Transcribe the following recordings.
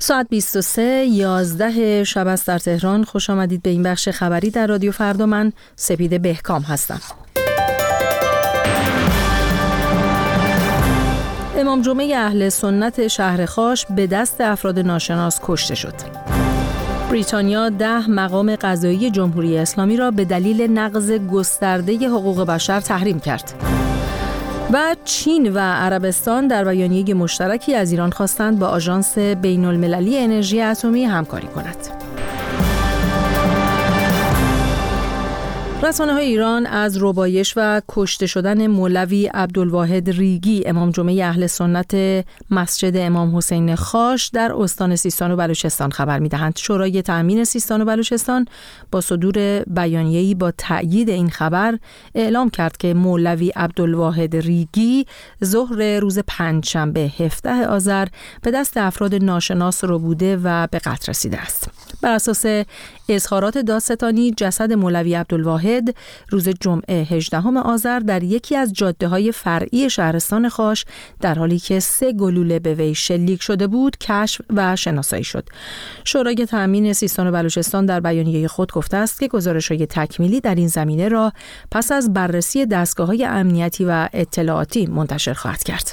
ساعت 23:11 شب است در تهران. خوش آمدید به این بخش خبری در رادیو فردا. من سپیده بهکام هستم. امام جمعه اهل سنت شهر خاش به دست افراد ناشناس کشته شد. بریتانیا 10 مقام قضایی جمهوری اسلامی را به دلیل نقض گسترده حقوق بشر تحریم کرد. و چین و عربستان در بیانیه مشترکی از ایران خواستند با آژانس بین‌المللی انرژی اتمی همکاری کند. رسانه‌های ایران از ربایش و کشته شدن مولوی عبدالواحد ریگی امام جمعه اهل سنت مسجد امام حسین خاش در استان سیستان و بلوچستان خبر می‌دهند. شورای تأمین سیستان و بلوچستان با صدور بیانیه‌ای با تأیید این خبر اعلام کرد که مولوی عبدالواحد ریگی ظهر روز پنجشنبه 17 آذر به دست افراد ناشناس ربوده و به قتل رسیده است. بر اساس اظهارات دادستانی جسد مولوی عبدالواحد روز جمعه 18 آذر در یکی از جاده‌های فرعی شهرستان خاش در حالی که 3 گلوله به وی شلیک شده بود کشف و شناسایی شد. شورای تأمین سیستان و بلوچستان در بیانیه خود گفته است که گزارش‌های تکمیلی در این زمینه را پس از بررسی دستگاه‌های امنیتی و اطلاعاتی منتشر خواهد کرد.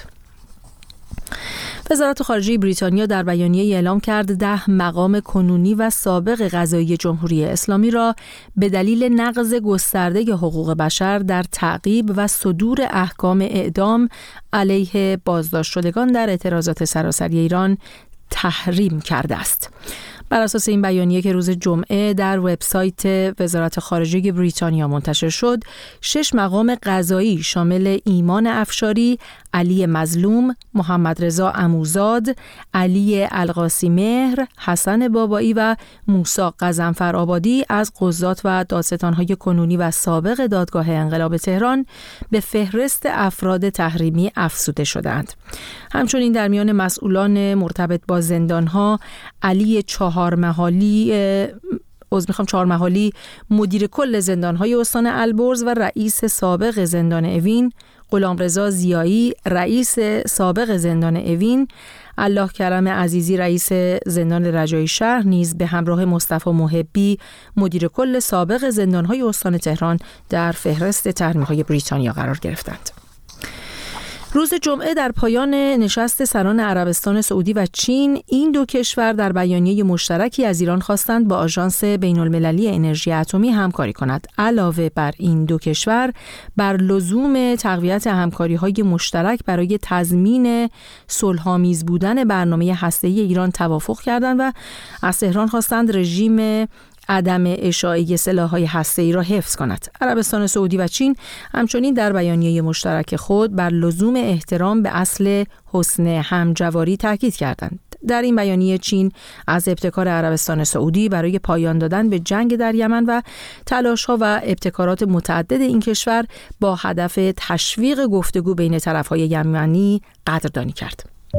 وزارت خارجه بریتانیا در بیانیه اعلام کرد 10 مقام کنونی و سابق قضایی جمهوری اسلامی را به دلیل نقض گسترده حقوق بشر در تعقیب و صدور احکام اعدام علیه بازداشت شدگان در اعتراضات سراسری ایران تحریم کرده است. بر اساس این بیانیه که روز جمعه در وبسایت وزارت خارجه بریتانیا منتشر شد، 6 مقام قضایی شامل ایمان افشاری، علی مظلوم، محمد رضا عموزاد، علی القاسی مهر، حسن بابایی و موسی غضنفرآبادی از قضات و دادستان‌های کنونی و سابق دادگاه انقلاب تهران به فهرست افراد تحریمی افزوده شدند. همچنین در میان مسئولان مرتبط با زندان‌ها علی چهارمحالی مدیر کل زندان‌های استان البرز و رئیس سابق زندان اوین، غلامرضا ضیایی رئیس سابق زندان اوین، الله کرم عزیزی رئیس زندان رجایی شهر نیز به همراه مصطفی محبی مدیر کل سابق زندان‌های استان تهران در فهرست تحریم‌های بریتانیا قرار گرفتند. روز جمعه در پایان نشست سران عربستان سعودی و چین، این دو کشور در بیانیه مشترکی از ایران خواستند با آژانس بین‌المللی انرژی اتمی همکاری کند. علاوه بر این دو کشور بر لزوم تقویت همکاری‌های مشترک برای تضمین صلح‌آمیز بودن برنامه هسته‌ای ایران توافق کردند و از تهران خواستند رژیم عدم اشاعه سلاح‌های هسته‌ای را حفظ کند. عربستان سعودی و چین همچنین در بیانیه مشترک خود بر لزوم احترام به اصل حسن همجواری تاکید کردند. در این بیانیه چین از ابتکار عربستان سعودی برای پایان دادن به جنگ در یمن و تلاش‌ها و ابتکارات متعدد این کشور با هدف تشویق گفتگو بین طرف‌های یمنی قدردانی کرد.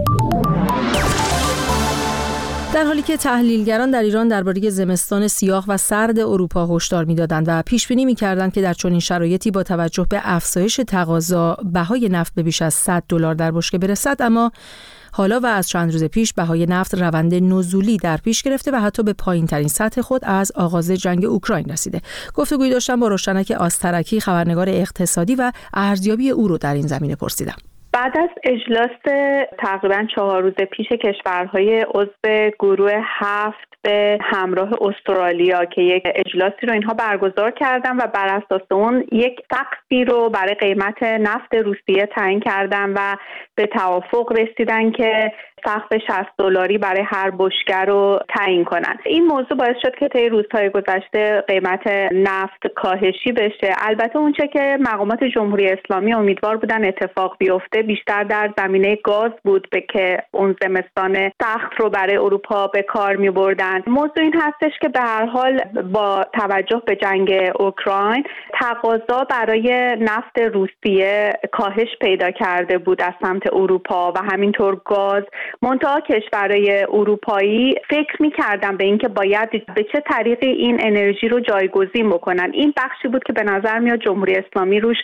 در حالی که تحلیلگران در ایران درباره زمستان سیاه و سرد اروپا هشدار می‌دادند و پیش‌بینی می‌کردند که در چنین شرایطی با توجه به افزایش تقاضا بهای نفت به بیش از $100 در بشکه برسد، اما حالا و از چند روز پیش بهای نفت روند نزولی در پیش گرفته و حتی به پایین‌ترین سطح خود از آغاز جنگ اوکراین رسیده. گفتگویی داشتم با روشنک آسترکی، خبرنگار اقتصادی، و ارزیابی او رو در این زمینه پرسیدم. بعد از اجلاس تقریباً 4 روز پیش کشورهای عضو گروه 7 به همراه استرالیا که یک اجلاسی رو اینها برگزار کردن و بر اساس اون یک سقفی رو برای قیمت نفت روسیه تعیین کردن و به توافق رسیدن که سقف $60 برای هر بشکه رو تعیین کنن. این موضوع باعث شد که طی روزهای گذشته قیمت نفت کاهشی بشه. البته اونچه که مقامات جمهوری اسلامی امیدوار بودن اتفاق بیفته بیشتر در زمینه گاز بود که اون زمستان سخت رو برای اروپا به کار می‌بردن. موضوع این هستش که به هر حال با توجه به جنگ اوکراین تقاضا برای نفت روسیه کاهش پیدا کرده بود از سمت اروپا و همینطور گاز. منتها کشورهای اروپایی فکر می‌کردن به اینکه باید به چه طریقی این انرژی رو جایگزین بکنن. این بخشی بود که به نظر میاد جمهوری اسلامی روش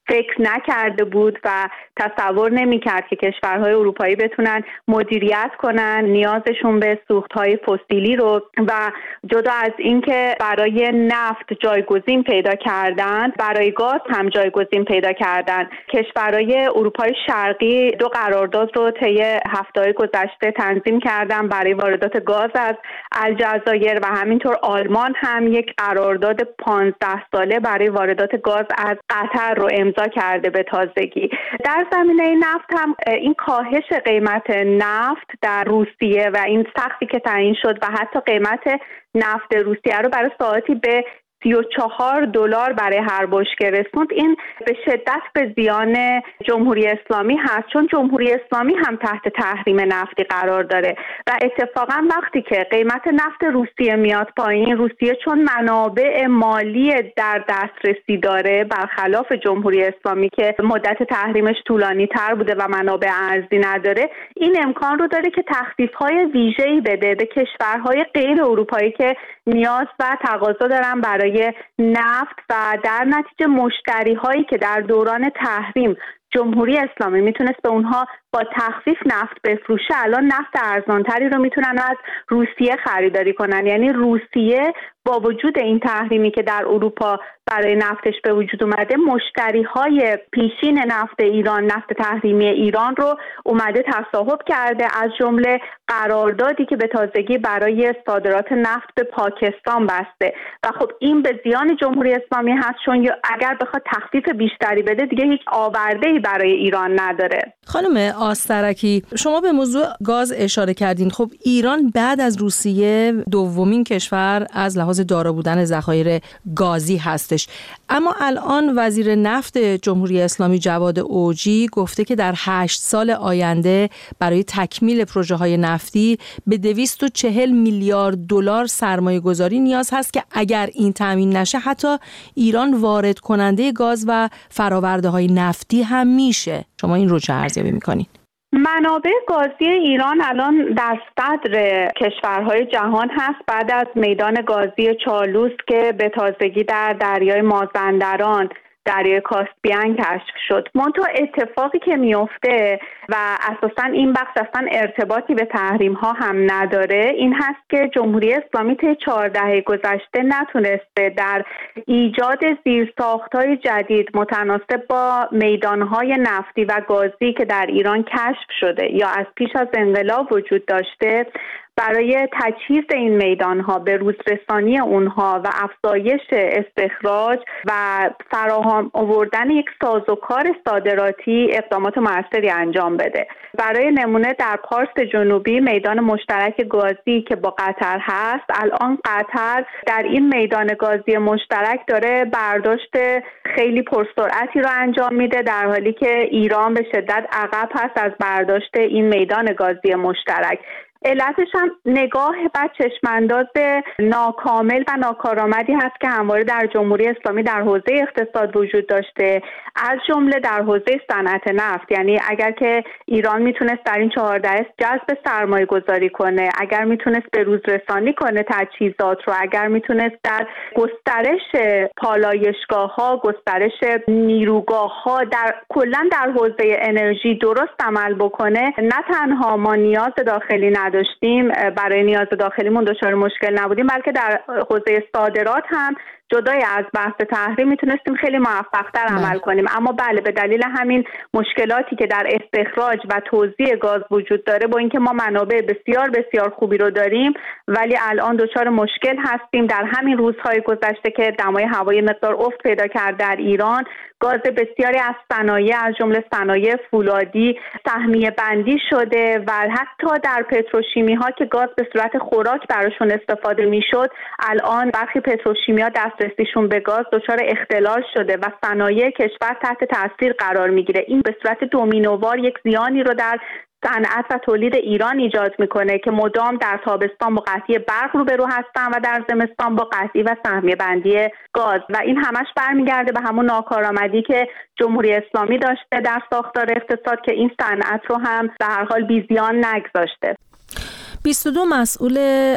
فکر نکرده بود و تصور نمی‌کرد که کشورهای اروپایی بتونن مدیریت کنن نیازشون به سوخت‌های فسیلی رو. و جدا از اینکه برای نفت جایگزین پیدا کردن، برای گاز هم جایگزین پیدا کردن. کشورهای اروپای شرقی 2 قرارداد رو طی هفته‌های گذشته تنظیم کردن برای واردات گاز از الجزایر و همینطور آلمان هم یک قرارداد 15 ساله برای واردات گاز از قطر رو امضا کرده به تازگی. در زمینه نفت هم این کاهش قیمت نفت در روسیه و این سقفی که تعیین شد و حتی قیمت نفت روسیه رو برای ساعتی به $34 برای هر بشکه رسوند، این به شدت به زیان جمهوری اسلامی هست، چون جمهوری اسلامی هم تحت تحریم نفتی قرار داره و اتفاقا وقتی که قیمت نفت روسیه میاد پایین، روسیه چون منابع مالی در دسترسی داره برخلاف جمهوری اسلامی که مدت تحریمش طولانی تر بوده و منابع ارزی نداره، این امکان رو داره که تخفیف‌های ویژه‌ای بده به کشورهای غیر اروپایی که نیاز و تقاضا دارن برای نفت و در نتیجه مشتری هایی که در دوران تحریم جمهوری اسلامی میتونست به اونها با تخفیف نفت بفروشه، الان نفت ارزانتری رو میتونن از روسیه خریداری کنن. یعنی روسیه با وجود این تحریمی که در اروپا برای نفتش به وجود اومده، مشتری های پیشین نفت ایران، نفت تحریمی ایران رو اومده تصاحب کرده، از جمله قراردادی که به تازگی برای صادرات نفت به پاکستان بسته و خب این به زیان جمهوری اسلامی هست، چون اگر بخواد تخفیف بیشتری بده دیگه هیچ آورده‌ای برای ایران نداره. خانم آسترکی، شما به موضوع گاز اشاره کردین. خب ایران بعد از روسیه دومین کشور از لحاظ دارا بودن ذخایر گازی هستش، اما الان وزیر نفت جمهوری اسلامی جواد اوجی گفته که در 8 سال آینده برای تکمیل پروژه‌های نفتی به 240 میلیارد دلار سرمایه گذاری نیاز هست که اگر این تامین نشه حتی ایران وارد کننده گاز و فرآورده‌های نفتی هم میشه. شما این رو چه ارزیابی می‌کنید؟ منابع گازی ایران الان در صدر کشورهای جهان هست بعد از میدان گازی چالوس که به تازگی در دریای مازندران، دریای کاسپیان کشف شد. منتها اتفاقی که میفته و اساساً این بخش اصلا ارتباطی به تحریم ها هم نداره، این هست که جمهوری اسلامی طی 4 دهه گذشته نتونسته در ایجاد زیرساخت‌های جدید متناسب با میدانهای نفتی و گازی که در ایران کشف شده یا از پیش از انقلاب وجود داشته برای تجهیز این میدانها، به روزرسانی اونها و افزایش استخراج و فراهم آوردن یک سازوکار صادراتی اقدامات موثری انجام بده. برای نمونه در پارس جنوبی میدان مشترک گازی که با قطر هست، الان قطر در این میدان گازی مشترک داره برداشت خیلی پرسرعتی رو انجام میده، در حالی که ایران به شدت عقب هست از برداشت این میدان گازی مشترک. علتش هم نگاه بد چشمانداز ناکامل و ناکارآمدی هست که همواره در جمهوری اسلامی در حوزه اقتصاد وجود داشته، از جمله در حوزه صنعت نفت. یعنی اگر که ایران میتونست در این 4 دهه جذب سرمایه گذاری کنه، اگر میتونست به روز رسانی کنه تجهیزات رو، اگر میتونست در گسترش پالایشگاه ها، گسترش نیروگاه ها، در کلا در حوزه انرژی درست عمل بکنه، نه تنها ما نیاز داخلی نداشتیم، برای نیاز داخلیمون دچار مشکل نبودیم، بلکه در حوزه صادرات هم جدای از بحث تحریم میتونستیم خیلی موفق‌تر عمل کنیم. اما بله، به دلیل همین مشکلاتی که در استخراج و توزیع گاز وجود داره، با اینکه ما منابع بسیار بسیار خوبی رو داریم، ولی الان دچار مشکل هستیم. در همین روزهای گذشته که دمای هوای مقدار افت پیدا کرد در ایران، گاز بسیاری از صنایع از جمله صنایع فولادی سهمیه بندی شده و حتی در پتروشیمی ها که گاز به صورت خوراک براشون استفاده میشد، الان برخی پتروشیمی ها دسترسیشون به گاز دچار اختلال شده و صنایع کشور تحت تاثیر قرار میگیره. این به صورت دومینووار یک زیانی رو در صنعت و تولید ایران ایجاد میکنه که مدام در تابستان با قطعی برق روبرو هستن و در زمستان با قطعی و سهمیه بندی گاز، و این همش برمیگرده به همون ناکارآمدی که جمهوری اسلامی داشته در ساختار اقتصاد که این صنعت رو هم به هر حال بی‌زیان نگذاشته. 22 مسئول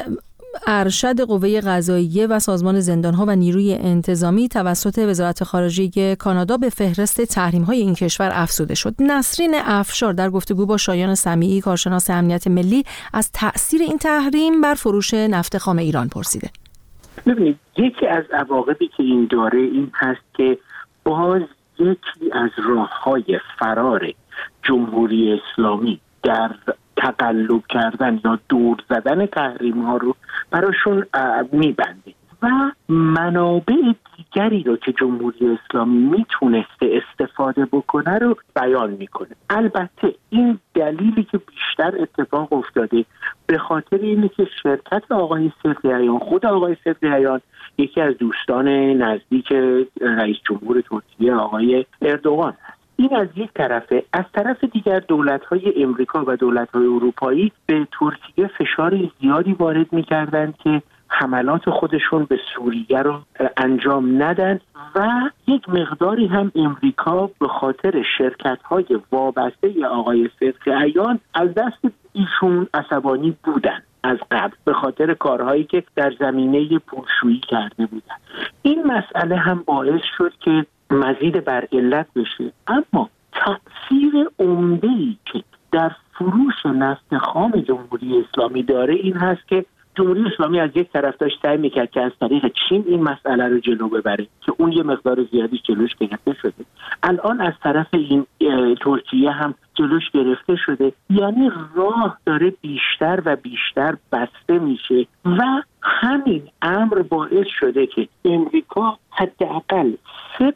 ارشد قوه قضاییه و سازمان زندان‌ها و نیروی انتظامی توسط وزارت خارجه کانادا به فهرست تحریم‌های این کشور افزوده شد. نسرین افشار در گفتگو با شایان سمیعی کارشناس امنیت ملی از تأثیر این تحریم بر فروش نفت خام ایران پرسیده. ببینید، یکی از عواقبی که این داره این هست که باز یکی از راه‌های فرار جمهوری اسلامی در تقلب کردن یا دور زدن تحریم ها رو براشون میبنده و منابع دیگری رو که جمهوری اسلامی میتونسته استفاده بکنه رو بیان میکنه. البته این دلیلی که بیشتر اتفاق افتاده به خاطر اینه که شرکت آقای صدقی عیان، خود آقای صدقی عیان یکی از دوستان نزدیک رئیس جمهور ترکیه آقای اردوغان هست. این از یک طرفه. از طرف دیگر دولت‌های امریکا و دولت‌های اروپایی به ترکیه فشار زیادی وارد می‌کردند که حملات خودشون به سوریه رو انجام ندن و یک مقداری هم امریکا به خاطر شرکت‌های وابسته آقای صدقی عیان از دست ایشون عصبانی بودن از قبل به خاطر کارهایی که در زمینه پولشویی کرده بودن. این مسئله هم باعث شد که مزید بر علت بشه. اما تأثیر عمده‌ای که در فروش نفت خام جمهوری اسلامی داره این هست که جمهوری اسلامی از یک طرف داشت سعی میکرد که از طریق چین این مسئله رو جلو ببره که اون یه مقدار زیادی جلوش گرفته شده. الان از طرف این ترکیه هم جلوش گرفته شده، یعنی راه داره بیشتر و بیشتر بسته میشه و همین امر باعث شده که امریکا حداقل 3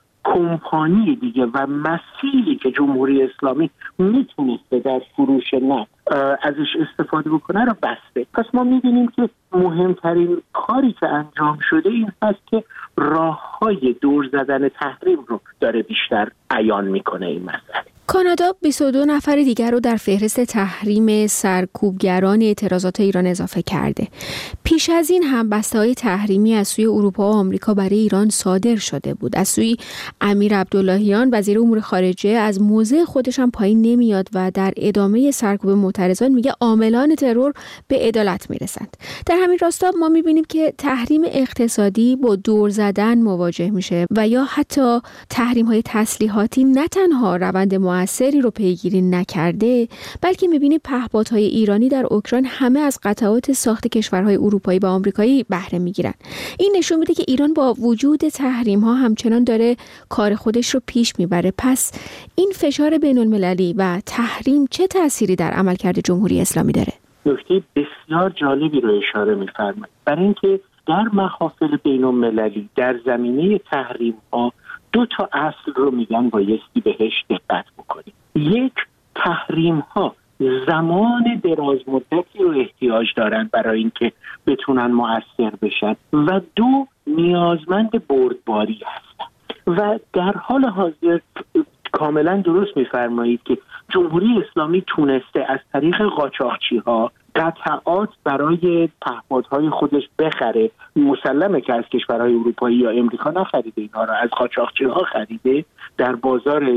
کمپانی دیگه و مسیری که جمهوری اسلامی میتونسته در فروش نفت ازش استفاده بکنه رو بسته. پس ما میبینیم که مهمترین کاری که انجام شده این هست که راه‌های دور زدن تحریم رو داره بیشتر عیان میکنه این مسئله. کانادا 22 نفر دیگر رو در فهرست تحریم سرکوبگران اعتراضات ایران اضافه کرده. پیش از این هم بسته‌های تحریمی از سوی اروپا و آمریکا برای ایران صادر شده بود. از سوی امیر عبداللهیان وزیر امور خارجه از موضع خودش هم پایین نمیاد و در ادامه سرکوب معترضان میگه عاملان ترور به عدالت میرسند. در همین راستا ما میبینیم که تحریم اقتصادی با دور زدن مواجه میشه و یا حتی تحریم‌های تسلیحاتی نه تنها روند موثری رو پیگیری نکرده، بلکه می‌بینیم پهپادهای ایرانی در اوکراین همه از قطعات ساخت کشورهای اروپایی و آمریکایی بهره می‌گیرن. این نشون میده که ایران با وجود تحریم‌ها همچنان داره کار خودش رو پیش میبره. پس این فشار بین‌المللی و تحریم چه تأثیری در عملکرد جمهوری اسلامی داره؟ نکته بسیار جالبی رو اشاره می‌فرمایید. برای اینکه در محافل بین‌المللی در زمینه تحریم‌ها 2 اصل رو میگن بایستی بهش دقت بکنیم. یک، تحریم ها زمان دراز مدتی رو احتیاج دارن برای اینکه بتونن مؤثر بشن و 2 نیازمند بردباری هستن و در حال حاضر کاملا درست میفرمایید که جمهوری اسلامی تونسته از طریق قاچاقچی ها قطعات برای پهپادهای خودش بخره. مسلمه که از کشورهای اروپایی یا امریکا نخریده، اینها را از قاچاقچی ها خریده در بازار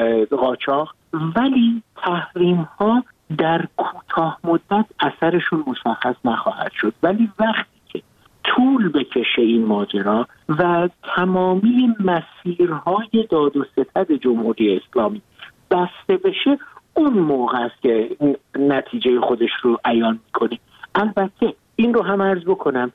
قاچاق، ولی تحریم ها در کوتاه مدت اثرشون مشخص نخواهد شد. ولی وقتی که طول بکشه این ماجرا و تمامی مسیرهای داد و ستد جمهوری اسلامی بسته بشه، اون موقع است که نتیجه خودش رو عیان میکنه. البته این رو هم عرض بکنم،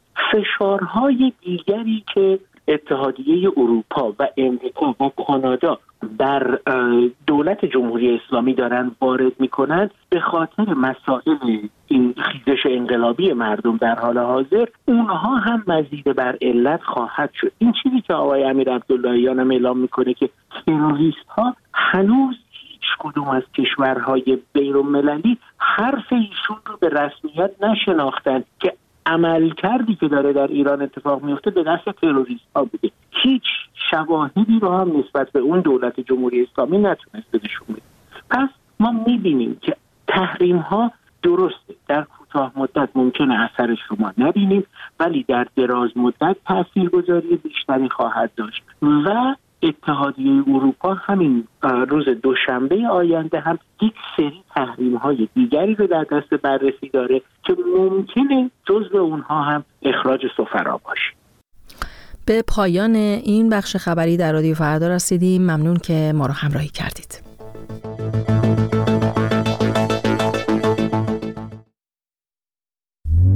فشارهای دیگری که اتحادیه اروپا و امریکا و کانادا در دولت جمهوری اسلامی دارن وارد میکنن به خاطر مسائل این خیزش انقلابی مردم در حال حاضر، اونها هم مزید بر علت خواهد شد. این چیزی که آقای امیر عبداللهیان هم اعلام میکنه که تروریست ها هنوز کدوم از کشورهای بین‌المللی حرف ایشون رو به رسمیت نشناختن که عملکردی که داره در ایران اتفاق میفته به دست تروریست ها بوده. هیچ شواهدی رو هم نسبت به اون دولت جمهوری اسلامی نتونسته نشون بده. پس ما میبینیم که تحریم ها درسته در کوتاه مدت ممکنه اثرش رو ما نبینیم، ولی در دراز مدت تاثیرگذاری بیشتری خواهد داشت و اتحادیه اروپا همین روز دوشنبه آینده هم یک سری تحریم‌های دیگری رو در دست بررسی داره که ممکنه جزو اونها هم اخراج سفرا باشه. به پایان این بخش خبری در رادیو فردا رسیدیم. ممنون که ما رو همراهی کردید.